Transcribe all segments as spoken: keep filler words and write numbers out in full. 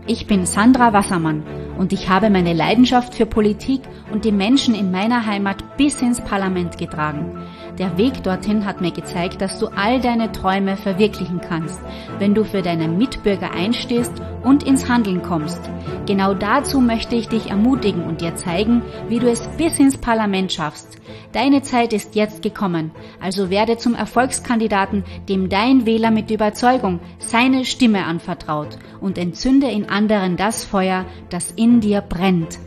Ich bin Sandra Wassermann und ich habe meine Leidenschaft für Politik und die Menschen in meiner Heimat bis ins Parlament getragen. Der Weg dorthin hat mir gezeigt, dass du all deine Träume verwirklichen kannst, wenn du für deine Mitbürger einstehst und ins Handeln kommst. Genau dazu möchte ich dich ermutigen und dir zeigen, wie du es bis ins Parlament schaffst. Deine Zeit ist jetzt gekommen, also werde zum Erfolgskandidaten, dem dein Wähler mit Überzeugung seine Stimme anvertraut und entzünde in anderen das Feuer, das in dir brennt.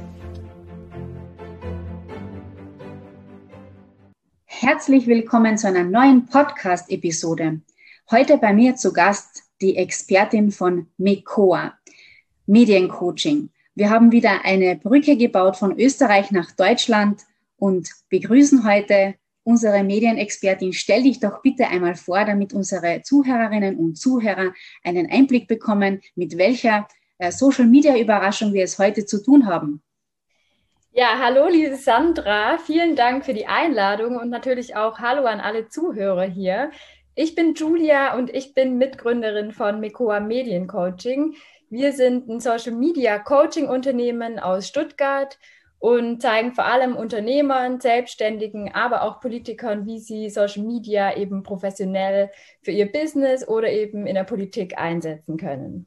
Herzlich willkommen zu einer neuen Podcast-Episode. Heute bei mir zu Gast die Expertin von MECOA, Mediencoaching. Wir haben wieder eine Brücke gebaut von Österreich nach Deutschland und begrüßen heute unsere Medienexpertin. Stell dich doch bitte einmal vor, damit unsere Zuhörerinnen und Zuhörer einen Einblick bekommen, mit welcher äh, Social-Media-Überraschung wir es heute zu tun haben. Ja, hallo liebe Sandra, vielen Dank für die Einladung und natürlich auch hallo an alle Zuhörer hier. Ich bin Julia und ich bin Mitgründerin von MECOA Mediencoaching. Wir sind ein Social-Media-Coaching-Unternehmen aus Stuttgart und zeigen vor allem Unternehmern, Selbstständigen, aber auch Politikern, wie sie Social Media eben professionell für ihr Business oder eben in der Politik einsetzen können.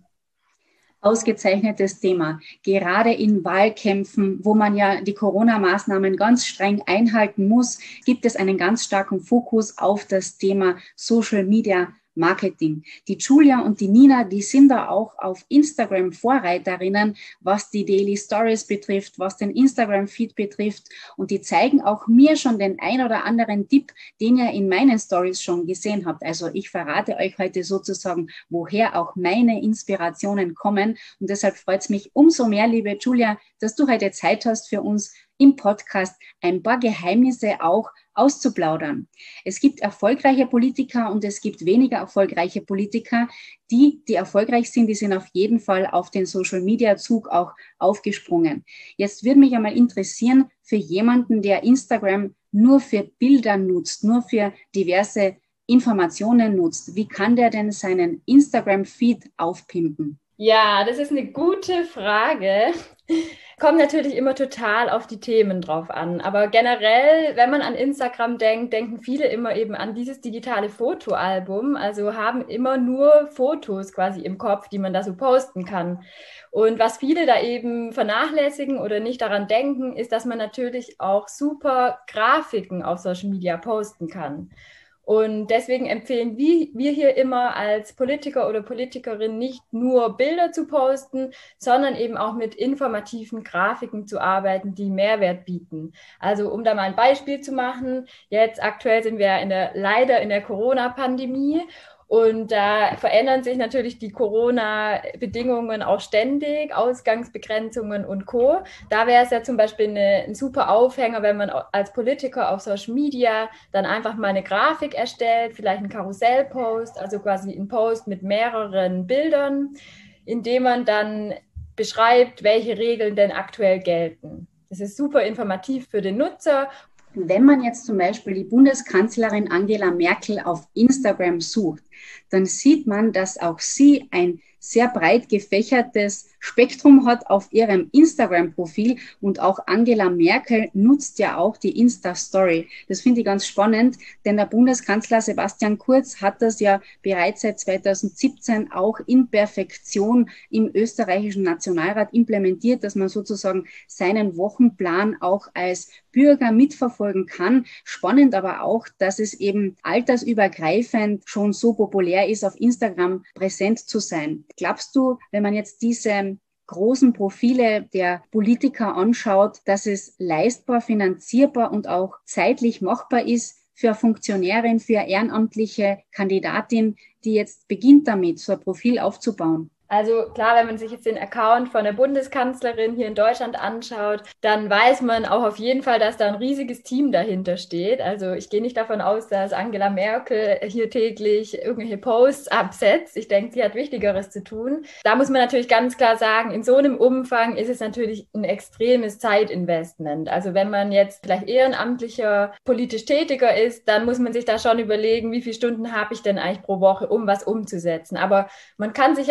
Ausgezeichnetes Thema. Gerade in Wahlkämpfen, wo man ja die Corona-Maßnahmen ganz streng einhalten muss, gibt es einen ganz starken Fokus auf das Thema Social Media Marketing. Die Julia und die Nina, die sind da auch auf Instagram Vorreiterinnen, was die Daily Stories betrifft, was den Instagram-Feed betrifft. Und die zeigen auch mir schon den ein oder anderen Tipp, den ihr in meinen Stories schon gesehen habt. Also ich verrate euch heute sozusagen, woher auch meine Inspirationen kommen. Und deshalb freut es mich umso mehr, liebe Julia, dass du heute Zeit hast für uns im Podcast ein paar Geheimnisse auch auszuplaudern. Es gibt erfolgreiche Politiker und es gibt weniger erfolgreiche Politiker. Die, die erfolgreich sind, die sind auf jeden Fall auf den Social-Media-Zug auch aufgesprungen. Jetzt würde mich einmal interessieren, für jemanden, der Instagram nur für Bilder nutzt, nur für diverse Informationen nutzt, wie kann der denn seinen Instagram-Feed aufpimpen? Ja, das ist eine gute Frage. Kommt natürlich immer total auf die Themen drauf an. Aber generell, wenn man an Instagram denkt, denken viele immer eben an dieses digitale Fotoalbum. Also haben immer nur Fotos quasi im Kopf, die man da so posten kann. Und was viele da eben vernachlässigen oder nicht daran denken, ist, dass man natürlich auch super Grafiken auf Social Media posten kann. Und deswegen empfehlen wir hier immer als Politiker oder Politikerin nicht nur Bilder zu posten, sondern eben auch mit informativen Grafiken zu arbeiten, die Mehrwert bieten. Also um da mal ein Beispiel zu machen, jetzt aktuell sind wir in der, leider in der Corona-Pandemie. Und da verändern sich natürlich die Corona-Bedingungen auch ständig, Ausgangsbegrenzungen und Co. Da wäre es ja zum Beispiel eine, ein super Aufhänger, wenn man als Politiker auf Social Media dann einfach mal eine Grafik erstellt, vielleicht einen Karussellpost, also quasi ein Post mit mehreren Bildern, in dem man dann beschreibt, welche Regeln denn aktuell gelten. Das ist super informativ für den Nutzer. Wenn man jetzt zum Beispiel die Bundeskanzlerin Angela Merkel auf Instagram sucht, dann sieht man, dass auch sie ein sehr breit gefächertes Spektrum hat auf ihrem Instagram-Profil und auch Angela Merkel nutzt ja auch die Insta-Story. Das finde ich ganz spannend, denn der Bundeskanzler Sebastian Kurz hat das ja bereits seit zweitausendsiebzehn auch in Perfektion im österreichischen Nationalrat implementiert, dass man sozusagen seinen Wochenplan auch als Bürger mitverfolgen kann. Spannend aber auch, dass es eben altersübergreifend schon so populär ist, auf Instagram präsent zu sein. Glaubst du, wenn man jetzt diese großen Profile der Politiker anschaut, dass es leistbar, finanzierbar und auch zeitlich machbar ist für eine Funktionärin, für eine ehrenamtliche Kandidatin, die jetzt beginnt damit, so ein Profil aufzubauen? Also klar, wenn man sich jetzt den Account von der Bundeskanzlerin hier in Deutschland anschaut, dann weiß man auch auf jeden Fall, dass da ein riesiges Team dahinter steht. Also ich gehe nicht davon aus, dass Angela Merkel hier täglich irgendwelche Posts absetzt. Ich denke, sie hat Wichtigeres zu tun. Da muss man natürlich ganz klar sagen, in so einem Umfang ist es natürlich ein extremes Zeitinvestment. Also wenn man jetzt vielleicht ehrenamtlicher politisch Tätiger ist, dann muss man sich da schon überlegen, wie viele Stunden habe ich denn eigentlich pro Woche, um was umzusetzen. Aber man kann sich ja da auch einfach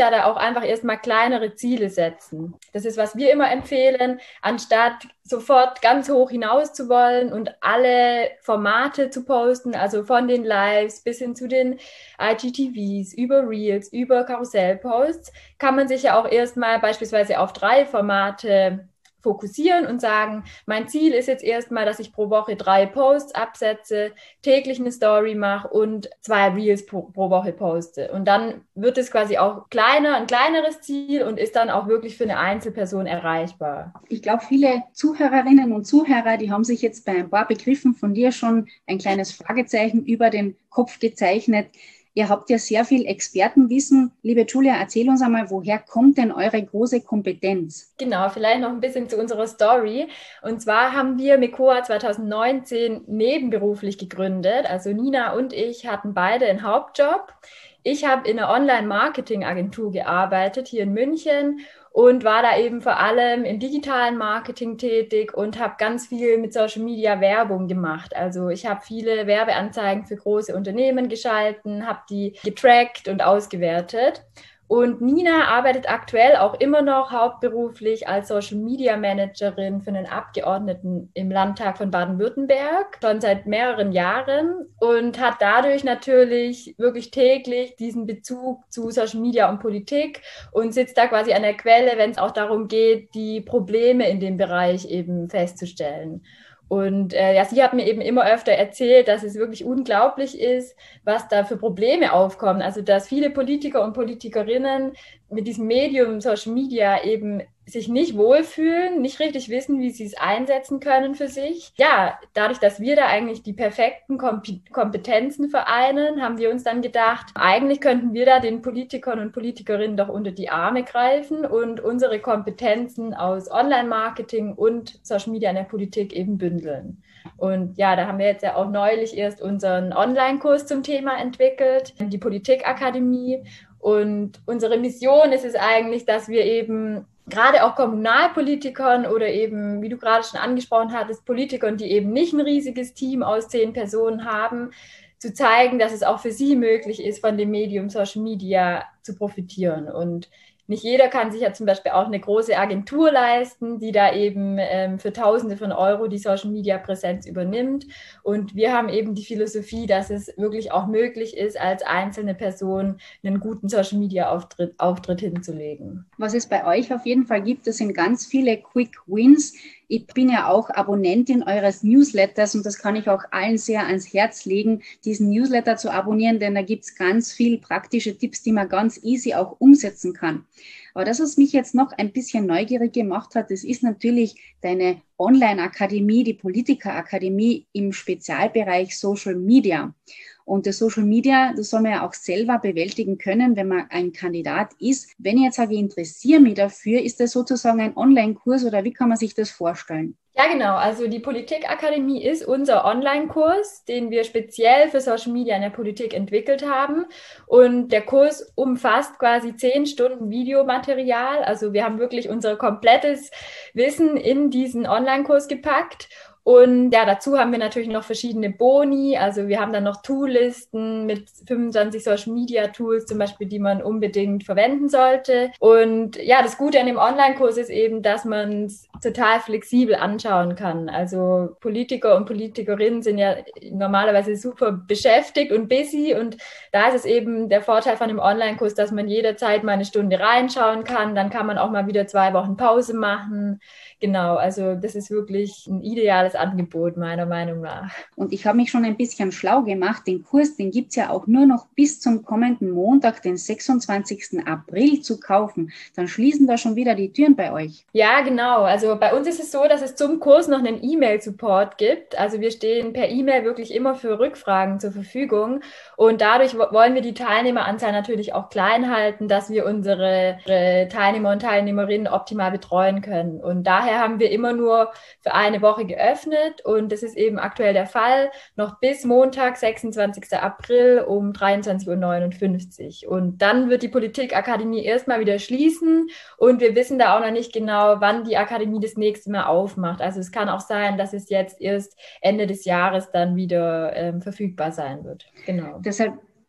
einfach erstmal kleinere Ziele setzen. Das ist, was wir immer empfehlen, anstatt sofort ganz hoch hinaus zu wollen und alle Formate zu posten, also von den Lives bis hin zu den I G T Vs, über Reels, über Karussellposts, kann man sich ja auch erstmal beispielsweise auf drei Formate fokussieren und sagen, mein Ziel ist jetzt erstmal, dass ich pro Woche drei Posts absetze, täglich eine Story mache und zwei Reels pro, pro Woche poste. Und dann wird es quasi auch kleiner, ein kleineres Ziel und ist dann auch wirklich für eine Einzelperson erreichbar. Ich glaube, viele Zuhörerinnen und Zuhörer, die haben sich jetzt bei ein paar Begriffen von dir schon ein kleines Fragezeichen über den Kopf gezeichnet. Ihr habt ja sehr viel Expertenwissen. Liebe Julia, erzähl uns einmal, woher kommt denn eure große Kompetenz? Genau, vielleicht noch ein bisschen zu unserer Story. Und zwar haben wir Mekoa zwanzig neunzehn nebenberuflich gegründet. Also Nina und ich hatten beide einen Hauptjob. Ich habe in einer Online-Marketing-Agentur gearbeitet, hier in München, und war da eben vor allem im digitalen Marketing tätig und habe ganz viel mit Social Media Werbung gemacht. Also ich habe viele Werbeanzeigen für große Unternehmen geschalten, habe die getrackt und ausgewertet. Und Nina arbeitet aktuell auch immer noch hauptberuflich als Social Media Managerin für einen Abgeordneten im Landtag von Baden-Württemberg, schon seit mehreren Jahren, und hat dadurch natürlich wirklich täglich diesen Bezug zu Social Media und Politik und sitzt da quasi an der Quelle, wenn es auch darum geht, die Probleme in dem Bereich eben festzustellen. Und äh, ja, sie hat mir eben immer öfter erzählt, dass es wirklich unglaublich ist, was da für Probleme aufkommen. Also, dass viele Politiker und Politikerinnen mit diesem Medium Social Media eben sich nicht wohlfühlen, nicht richtig wissen, wie sie es einsetzen können für sich. Ja, dadurch, dass wir da eigentlich die perfekten Kompetenzen vereinen, haben wir uns dann gedacht, eigentlich könnten wir da den Politikern und Politikerinnen doch unter die Arme greifen und unsere Kompetenzen aus Online-Marketing und Social Media in der Politik eben bündeln. Und ja, da haben wir jetzt ja auch neulich erst unseren Online-Kurs zum Thema entwickelt, die Politikakademie. Und unsere Mission ist es eigentlich, dass wir eben gerade auch Kommunalpolitikern oder eben, wie du gerade schon angesprochen hattest, Politikern, die eben nicht ein riesiges Team aus zehn Personen haben, zu zeigen, dass es auch für sie möglich ist, von dem Medium Social Media zu profitieren. Und nicht jeder kann sich ja zum Beispiel auch eine große Agentur leisten, die da eben ähm, für Tausende von Euro die Social-Media-Präsenz übernimmt. Und wir haben eben die Philosophie, dass es wirklich auch möglich ist, als einzelne Person einen guten Social-Media-Auftritt Auftritt hinzulegen. Was es bei euch auf jeden Fall gibt, das sind ganz viele Quick Wins. Ich bin ja auch Abonnentin eures Newsletters und das kann ich auch allen sehr ans Herz legen, diesen Newsletter zu abonnieren, denn da gibt es ganz viel praktische Tipps, die man ganz easy auch umsetzen kann. Aber das, was mich jetzt noch ein bisschen neugierig gemacht hat, das ist natürlich deine Online-Akademie, die Politiker-Akademie im Spezialbereich Social Media. Und das Social Media, das soll man ja auch selber bewältigen können, wenn man ein Kandidat ist. Wenn ich jetzt sage, ich interessiere mich dafür, ist das sozusagen ein Online-Kurs oder wie kann man sich das vorstellen? Ja, genau. Also die Politikakademie ist unser Online-Kurs, den wir speziell für Social Media in der Politik entwickelt haben. Und der Kurs umfasst quasi zehn Stunden Videomaterial. Also wir haben wirklich unser komplettes Wissen in diesen Online-Kurs gepackt. Und ja, dazu haben wir natürlich noch verschiedene Boni. Also wir haben dann noch Toollisten mit fünfundzwanzig Social Media Tools zum Beispiel, die man unbedingt verwenden sollte. Und ja, das Gute an dem Online-Kurs ist eben, dass man es total flexibel anschauen kann. Also Politiker und Politikerinnen sind ja normalerweise super beschäftigt und busy. Und da ist es eben der Vorteil von dem Online-Kurs, dass man jederzeit mal eine Stunde reinschauen kann. Dann kann man auch mal wieder zwei Wochen Pause machen. Genau, also das ist wirklich ein ideales Angebot, meiner Meinung nach. Und ich habe mich schon ein bisschen schlau gemacht. Den Kurs, den gibt es ja auch nur noch bis zum kommenden Montag, den sechsundzwanzigsten April zu kaufen. Dann schließen da schon wieder die Türen bei euch. Ja, genau. Also bei uns ist es so, dass es zum Kurs noch einen E-Mail-Support gibt. Also wir stehen per E-Mail wirklich immer für Rückfragen zur Verfügung. Und dadurch wollen wir die Teilnehmeranzahl natürlich auch klein halten, dass wir unsere Teilnehmer und Teilnehmerinnen optimal betreuen können. Und daher haben wir immer nur für eine Woche geöffnet und das ist eben aktuell der Fall, noch bis Montag, sechsundzwanzigsten April um dreiundzwanzig Uhr neunundfünfzig. Und dann wird die Politikakademie erstmal wieder schließen und wir wissen da auch noch nicht genau, wann die Akademie das nächste Mal aufmacht. Also es kann auch sein, dass es jetzt erst Ende des Jahres dann wieder ähm, verfügbar sein wird. Genau. Deshalb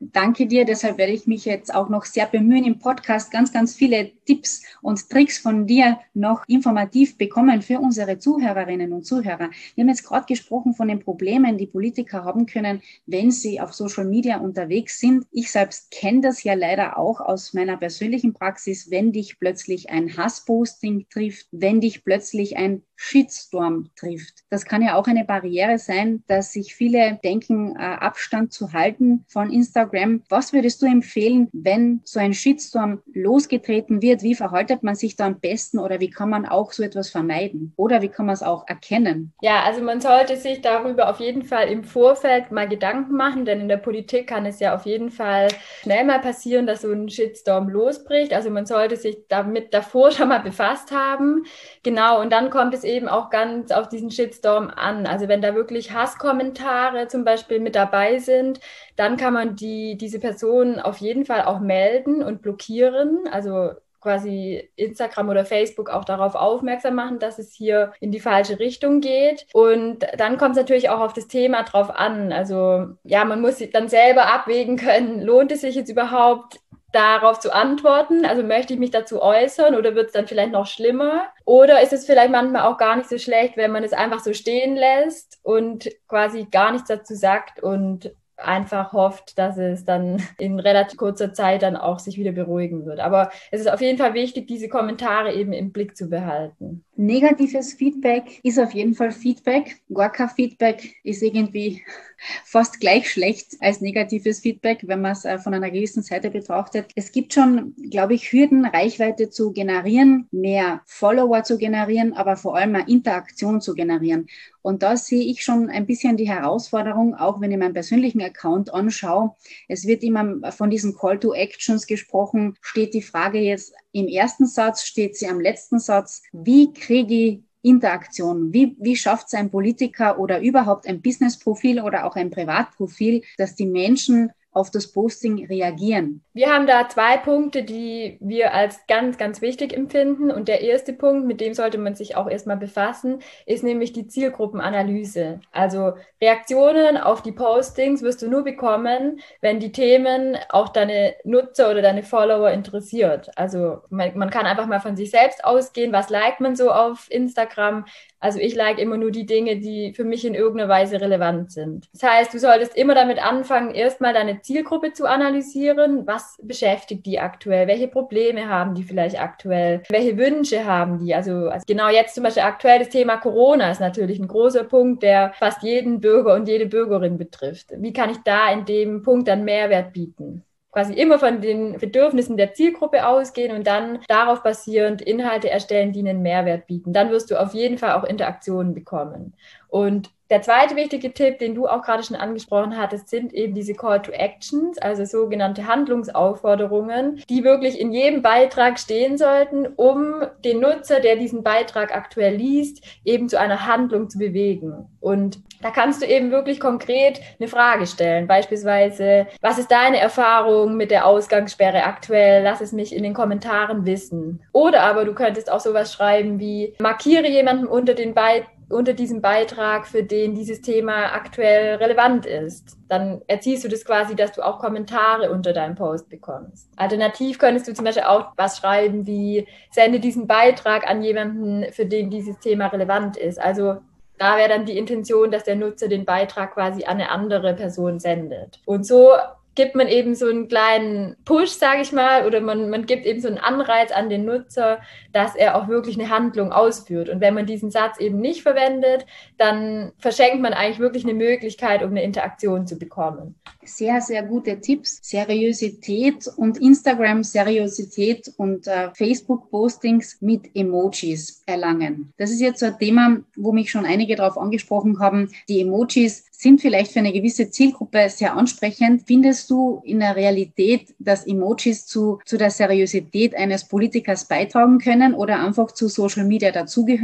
danke dir. Deshalb werde ich mich jetzt auch noch sehr bemühen, im Podcast ganz, ganz viele Tipps und Tricks von dir noch informativ bekommen für unsere Zuhörerinnen und Zuhörer. Wir haben jetzt gerade gesprochen von den Problemen, die Politiker haben können, wenn sie auf Social Media unterwegs sind. Ich selbst kenne das ja leider auch aus meiner persönlichen Praxis, wenn dich plötzlich ein Hassposting trifft, wenn dich plötzlich ein Shitstorm trifft. Das kann ja auch eine Barriere sein, dass sich viele denken, Abstand zu halten von Instagram. Was würdest du empfehlen, wenn so ein Shitstorm losgetreten wird? Wie verhaltet man sich da am besten oder wie kann man auch so etwas vermeiden? Oder wie kann man es auch erkennen? Ja, also man sollte sich darüber auf jeden Fall im Vorfeld mal Gedanken machen, denn in der Politik kann es ja auf jeden Fall schnell mal passieren, dass so ein Shitstorm losbricht. Also man sollte sich damit davor schon mal befasst haben. Genau, und dann kommt es eben auch ganz auf diesen Shitstorm an. Also wenn da wirklich Hasskommentare zum Beispiel mit dabei sind, dann kann man die, diese Person auf jeden Fall auch melden und blockieren. Also quasi Instagram oder Facebook auch darauf aufmerksam machen, dass es hier in die falsche Richtung geht. Und dann kommt es natürlich auch auf das Thema drauf an. Also ja, man muss dann selber abwägen können, lohnt es sich jetzt überhaupt, darauf zu antworten? Also möchte ich mich dazu äußern oder wird es dann vielleicht noch schlimmer? Oder ist es vielleicht manchmal auch gar nicht so schlecht, wenn man es einfach so stehen lässt und quasi gar nichts dazu sagt und einfach hofft, dass es dann in relativ kurzer Zeit dann auch sich wieder beruhigen wird. Aber es ist auf jeden Fall wichtig, diese Kommentare eben im Blick zu behalten. Negatives Feedback ist auf jeden Fall Feedback. Gar kein Feedback ist irgendwie fast gleich schlecht als negatives Feedback, wenn man es von einer gewissen Seite betrachtet. Es gibt schon, glaube ich, Hürden, Reichweite zu generieren, mehr Follower zu generieren, aber vor allem eine Interaktion zu generieren. Und da sehe ich schon ein bisschen die Herausforderung, auch wenn ich meinen persönlichen Account anschaue. Es wird immer von diesen Call to Actions gesprochen. Steht die Frage jetzt im ersten Satz, steht sie am letzten Satz? Wie kriege ich Interaktion? Wie, wie schafft es ein Politiker oder überhaupt ein Businessprofil oder auch ein Privatprofil, dass die Menschen auf das Posting reagieren? Wir haben da zwei Punkte, die wir als ganz, ganz wichtig empfinden. Und der erste Punkt, mit dem sollte man sich auch erstmal befassen, ist nämlich die Zielgruppenanalyse. Also Reaktionen auf die Postings wirst du nur bekommen, wenn die Themen auch deine Nutzer oder deine Follower interessiert. Also man, man kann einfach mal von sich selbst ausgehen, was liked man so auf Instagram. Also ich like immer nur die Dinge, die für mich in irgendeiner Weise relevant sind. Das heißt, du solltest immer damit anfangen, erstmal deine Zielgruppe zu analysieren. Was beschäftigt die aktuell? Welche Probleme haben die vielleicht aktuell? Welche Wünsche haben die? Also, also genau jetzt zum Beispiel aktuell das Thema Corona ist natürlich ein großer Punkt, der fast jeden Bürger und jede Bürgerin betrifft. Wie kann ich da in dem Punkt dann Mehrwert bieten? Quasi immer von den Bedürfnissen der Zielgruppe ausgehen und dann darauf basierend Inhalte erstellen, die einen Mehrwert bieten. Dann wirst du auf jeden Fall auch Interaktionen bekommen. Und der zweite wichtige Tipp, den du auch gerade schon angesprochen hattest, sind eben diese Call to Actions, also sogenannte Handlungsaufforderungen, die wirklich in jedem Beitrag stehen sollten, um den Nutzer, der diesen Beitrag aktuell liest, eben zu einer Handlung zu bewegen. Und da kannst du eben wirklich konkret eine Frage stellen. Beispielsweise, was ist deine Erfahrung mit der Ausgangssperre aktuell? Lass es mich in den Kommentaren wissen. Oder aber du könntest auch sowas schreiben wie, markiere jemanden unter den Beitrag, unter diesem Beitrag, für den dieses Thema aktuell relevant ist. Dann erzielst du das quasi, dass du auch Kommentare unter deinem Post bekommst. Alternativ könntest du zum Beispiel auch was schreiben wie, sende diesen Beitrag an jemanden, für den dieses Thema relevant ist. Also da wäre dann die Intention, dass der Nutzer den Beitrag quasi an eine andere Person sendet. Und so gibt man eben so einen kleinen Push, sage ich mal, oder man, man gibt eben so einen Anreiz an den Nutzer, dass er auch wirklich eine Handlung ausführt. Und wenn man diesen Satz eben nicht verwendet, dann verschenkt man eigentlich wirklich eine Möglichkeit, um eine Interaktion zu bekommen. Sehr, sehr gute Tipps. Seriosität und Instagram-Seriosität und äh, Facebook-Postings mit Emojis erlangen. Das ist jetzt so ein Thema, wo mich schon einige darauf angesprochen haben. Die Emojis sind vielleicht für eine gewisse Zielgruppe sehr ansprechend. Findest du in der Realität, dass Emojis zu, zu der Seriosität eines Politikers beitragen können oder einfach zu Social Media dazugehören?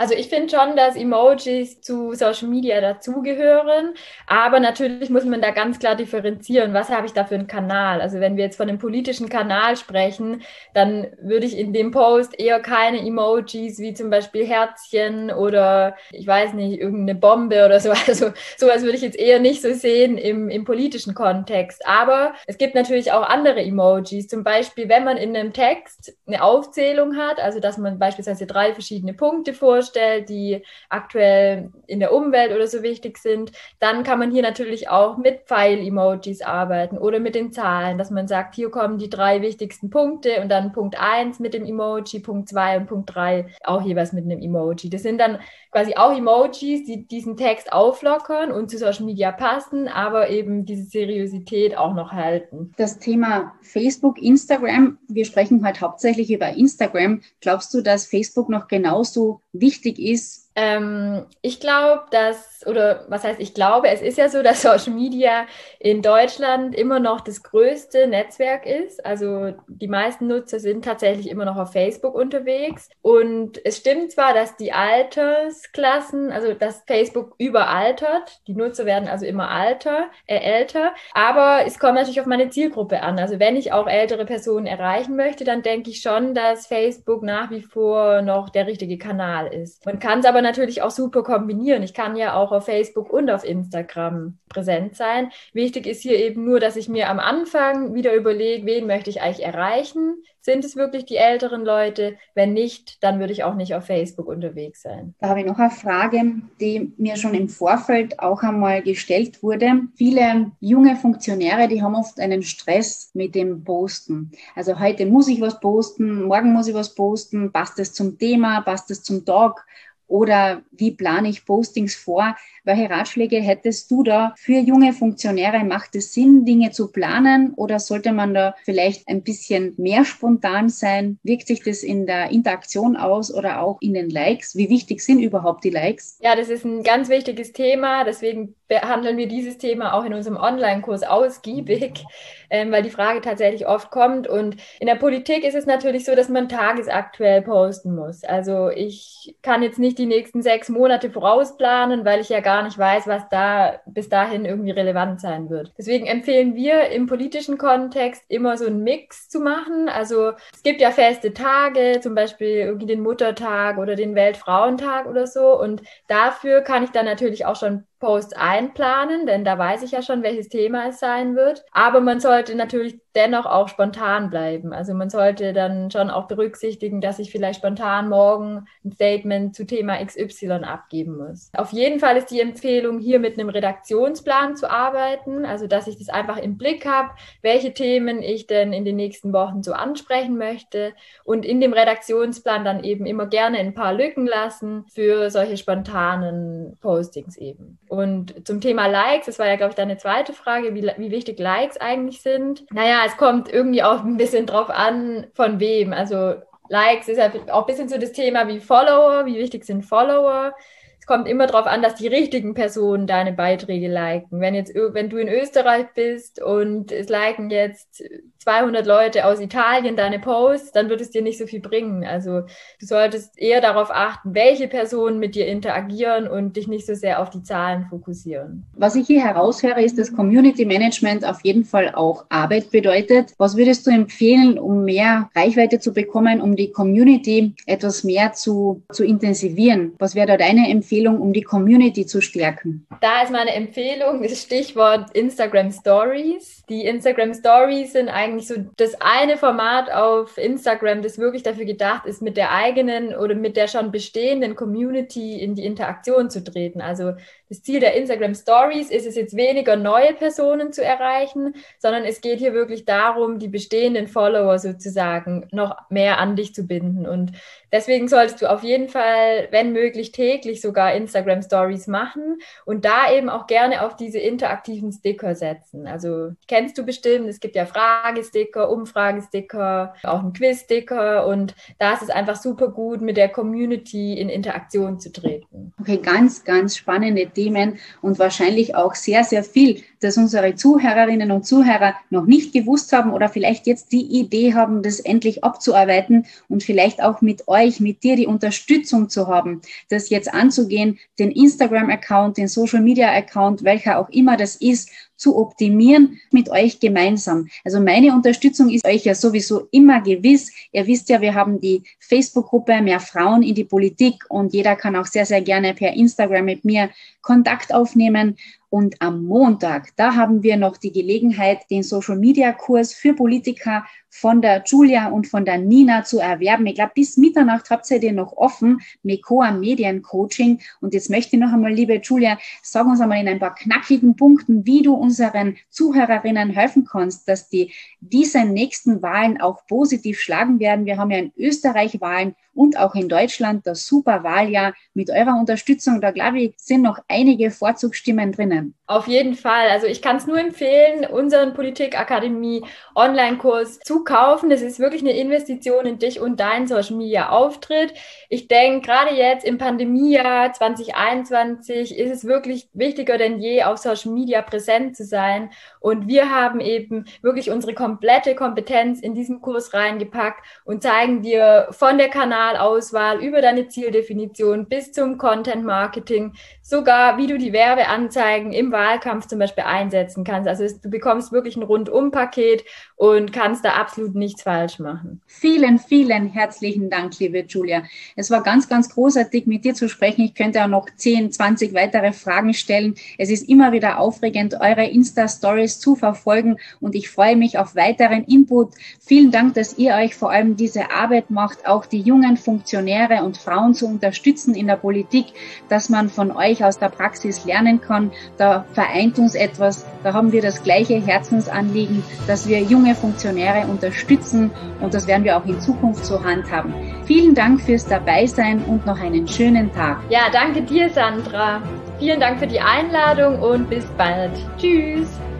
Also ich finde schon, dass Emojis zu Social Media dazugehören, aber natürlich muss man da ganz klar differenzieren, was habe ich da für einen Kanal. Also wenn wir jetzt von einem politischen Kanal sprechen, dann würde ich in dem Post eher keine Emojis wie zum Beispiel Herzchen oder ich weiß nicht, irgendeine Bombe oder so. Also sowas würde ich jetzt eher nicht so sehen im, im politischen Kontext. Aber es gibt natürlich auch andere Emojis. Zum Beispiel, wenn man in einem Text eine Aufzählung hat, also dass man beispielsweise drei verschiedene Punkte vorstellt, die aktuell in der Umwelt oder so wichtig sind, dann kann man hier natürlich auch mit Pfeil-Emojis arbeiten oder mit den Zahlen, dass man sagt, hier kommen die drei wichtigsten Punkte und dann Punkt eins mit dem Emoji, Punkt zwei und Punkt drei auch jeweils mit einem Emoji. Das sind dann quasi auch Emojis, die diesen Text auflockern und zu Social Media passen, aber eben diese Seriosität auch noch halten. Das Thema Facebook, Instagram, wir sprechen heute hauptsächlich über Instagram. Glaubst du, dass Facebook noch genauso wichtig ist? Ähm, ich glaube, dass, oder was heißt ich glaube, es ist ja so, dass Social Media in Deutschland immer noch das größte Netzwerk ist. Also die meisten Nutzer sind tatsächlich immer noch auf Facebook unterwegs. Und es stimmt zwar, dass die Altersklassen, also dass Facebook überaltert, die Nutzer werden also immer alter, äh, älter, aber es kommt natürlich auf meine Zielgruppe an. Also wenn ich auch ältere Personen erreichen möchte, dann denke ich schon, dass Facebook nach wie vor noch der richtige Kanal ist. Man kann es aber natürlich auch super kombinieren. Ich kann ja auch auf Facebook und auf Instagram präsent sein. Wichtig ist hier eben nur, dass ich mir am Anfang wieder überlege, wen möchte ich eigentlich erreichen? Sind es wirklich die älteren Leute? Wenn nicht, dann würde ich auch nicht auf Facebook unterwegs sein. Da habe ich noch eine Frage, die mir schon im Vorfeld auch einmal gestellt wurde. Viele junge Funktionäre, die haben oft einen Stress mit dem Posten. Also heute muss ich was posten, morgen muss ich was posten, passt es zum Thema, passt es zum Tag? Oder wie plane ich Postings vor? Welche Ratschläge hättest du da für junge Funktionäre? Macht es Sinn, Dinge zu planen oder sollte man da vielleicht ein bisschen mehr spontan sein? Wirkt sich das in der Interaktion aus oder auch in den Likes? Wie wichtig sind überhaupt die Likes? Ja, das ist ein ganz wichtiges Thema. Deswegen behandeln wir dieses Thema auch in unserem Online-Kurs ausgiebig, ähm, weil die Frage tatsächlich oft kommt. Und in der Politik ist es natürlich so, dass man tagesaktuell posten muss. Also ich kann jetzt nicht die nächsten sechs Monate vorausplanen, weil ich ja gar nicht weiß, was da bis dahin irgendwie relevant sein wird. Deswegen empfehlen wir im politischen Kontext immer so einen Mix zu machen. Also es gibt ja feste Tage, zum Beispiel irgendwie den Muttertag oder den Weltfrauentag oder so. Und dafür kann ich dann natürlich auch schon Posts einplanen, denn da weiß ich ja schon, welches Thema es sein wird. Aber man sollte natürlich dennoch auch spontan bleiben. Also man sollte dann schon auch berücksichtigen, dass ich vielleicht spontan morgen ein Statement zu Thema X Y abgeben muss. Auf jeden Fall ist die Empfehlung, hier mit einem Redaktionsplan zu arbeiten, also dass ich das einfach im Blick habe, welche Themen ich denn in den nächsten Wochen so ansprechen möchte und in dem Redaktionsplan dann eben immer gerne ein paar Lücken lassen für solche spontanen Postings eben. Und zum Thema Likes, das war ja, glaube ich, deine zweite Frage, wie, wie wichtig Likes eigentlich sind. Naja, es kommt irgendwie auch ein bisschen drauf an, von wem. Also Likes ist ja auch ein bisschen so das Thema wie Follower, wie wichtig sind Follower. Es kommt immer darauf an, dass die richtigen Personen deine Beiträge liken. Wenn jetzt, wenn du in Österreich bist und es liken jetzt zweihundert Leute aus Italien deine Posts, dann wird es dir nicht so viel bringen. Also du solltest eher darauf achten, welche Personen mit dir interagieren und dich nicht so sehr auf die Zahlen fokussieren. Was ich hier heraushöre, ist, dass Community Management auf jeden Fall auch Arbeit bedeutet. Was würdest du empfehlen, um mehr Reichweite zu bekommen, um die Community etwas mehr zu, zu intensivieren? Was wäre da deine Empfehlung, um die Community zu stärken? Da ist meine Empfehlung das Stichwort Instagram Stories. Die Instagram Stories sind eigentlich so das eine Format auf Instagram, das wirklich dafür gedacht ist, mit der eigenen oder mit der schon bestehenden Community in die Interaktion zu treten. Also das Ziel der Instagram Stories ist es jetzt weniger, neue Personen zu erreichen, sondern es geht hier wirklich darum, die bestehenden Follower sozusagen noch mehr an dich zu binden. Und deswegen solltest du auf jeden Fall, wenn möglich, täglich sogar Instagram Stories machen und da eben auch gerne auf diese interaktiven Sticker setzen. Also kennst du bestimmt, es gibt ja Frage Fragesticker, Umfragesticker, auch ein Quizsticker und da ist es einfach super gut, mit der Community in Interaktion zu treten. Okay, ganz, ganz spannende Themen und wahrscheinlich auch sehr, sehr viel, dass unsere Zuhörerinnen und Zuhörer noch nicht gewusst haben oder vielleicht jetzt die Idee haben, das endlich abzuarbeiten und vielleicht auch mit euch, mit dir die Unterstützung zu haben, das jetzt anzugehen, den Instagram-Account, den Social-Media-Account, welcher auch immer das ist, zu optimieren mit euch gemeinsam. Also meine Unterstützung ist euch ja sowieso immer gewiss. Ihr wisst ja, wir haben die Facebook-Gruppe Mehr Frauen in die Politik und jeder kann auch sehr, sehr gerne per Instagram mit mir Kontakt aufnehmen. Und am Montag, da haben wir noch die Gelegenheit, den Social-Media-Kurs für Politiker von der Julia und von der Nina zu erwerben. Ich glaube, bis Mitternacht habt ihr den noch offen, Mekoa Mediencoaching. Und jetzt möchte ich noch einmal, liebe Julia, sag uns einmal in ein paar knackigen Punkten, wie du unseren Zuhörerinnen helfen kannst, dass die diese nächsten Wahlen auch positiv schlagen werden. Wir haben ja in Österreich Wahlen und auch in Deutschland das Superwahljahr. Mit eurer Unterstützung, da glaube ich, sind noch einige Vorzugsstimmen drinnen. Auf jeden Fall. Also ich kann es nur empfehlen, unseren Politikakademie Online-Kurs zu kaufen. Das ist wirklich eine Investition in dich und deinen Social-Media-Auftritt. Ich denke, gerade jetzt im Pandemiejahr zwanzig einundzwanzig ist es wirklich wichtiger denn je, auf Social-Media präsent zu sein. Und wir haben eben wirklich unsere komplette Kompetenz in diesen Kurs reingepackt und zeigen dir von der Kanalauswahl über deine Zieldefinition bis zum Content-Marketing, sogar wie du die Werbeanzeigen im Wahlkampf zum Beispiel einsetzen kannst. Also du bekommst wirklich ein Rundum-Paket und kannst da absolut nichts falsch machen. Vielen, vielen herzlichen Dank, liebe Julia. Es war ganz, ganz großartig, mit dir zu sprechen. Ich könnte auch noch zehn, zwanzig weitere Fragen stellen. Es ist immer wieder aufregend, eure Insta-Stories zu verfolgen und ich freue mich auf weiteren Input. Vielen Dank, dass ihr euch vor allem diese Arbeit macht, auch die jungen Funktionäre und Frauen zu unterstützen in der Politik, dass man von euch aus der Praxis lernen kann. Da vereint uns etwas, da haben wir das gleiche Herzensanliegen, dass wir junge Funktionäre unterstützen und das werden wir auch in Zukunft so handhaben. Vielen Dank fürs Dabeisein und noch einen schönen Tag. Ja, danke dir, Sandra. Vielen Dank für die Einladung und bis bald. Tschüss.